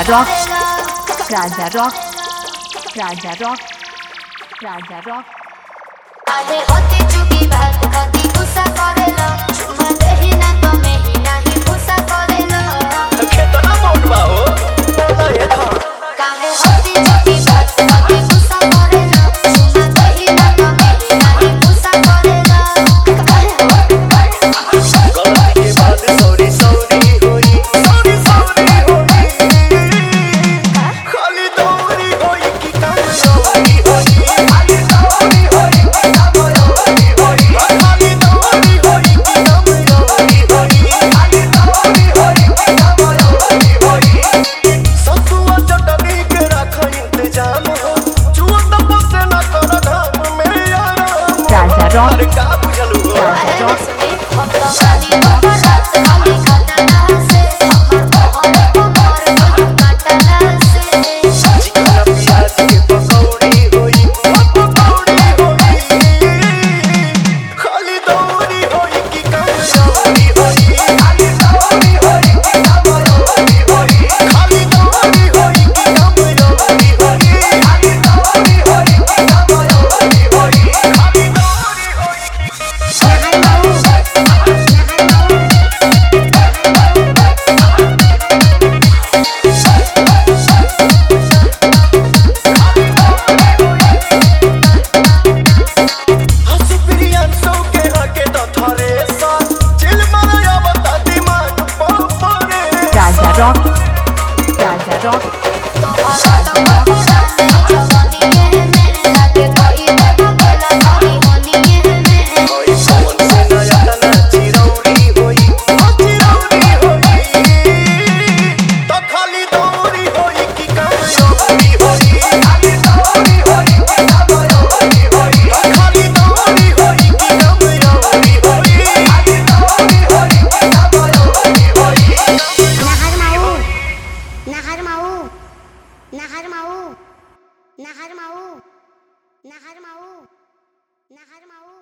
Raja Rock, Raja Rock, Raja Rock, Raja Rock. आधे होती चुकी बात कदी गुस्सा करेला चुमा देही ना तो में ही नहीं गुस्सा करेला कितना मोटवा हो बोला ये था काहे होती चुकी बात कदी गुस्सा करेला चुमा देही ना तो में ही नहीं गुस्सा करेला काहे हो गलती के बाद सॉरी सॉरी होई सॉरी सॉरी होई खाली दौरी होई कि कामयाबी होई खाली दौरी होई कि कामयाबी होई खाली दौरी होई कि कामयाबी होई खाली दौरी होई कि कामयाबी होई सतुआ चटनी के रख इंतजाम हो जुआ तब से न कर धाम में आराम Raja Rock, अरे का बुझलू हो Raja Rock. खाली बरात खाली खतना से हमर मोहर कटना से चिकन प्याज के पकौड़ी होई पकौड़ी होई खाली दौरी होई कि कामयाबी होई खाली दौरी होई कि कामयाबी होई खाली दौरी होई कि कामयाबी होई खाली दौरी होई कि कामयाबी होई खाली दौरी होई हसुप्रियन सो के हके तो थरे सा चिल माया बता दिमाग परे Raja Rock, Raja Rock, कोई सोन से नया तना चिरौरी होई चिरौरी होई तो खाली दौरी होई कि कामयाबी होई खाली दौरी होई कि कामयाबी होई खाली दौरी होई कि कामयाबी होई खाली दौरी होई कि कामयाबी होई Nahar mau, nahar mau, nahar mau, nahar mau, nahar mau, nahar mau.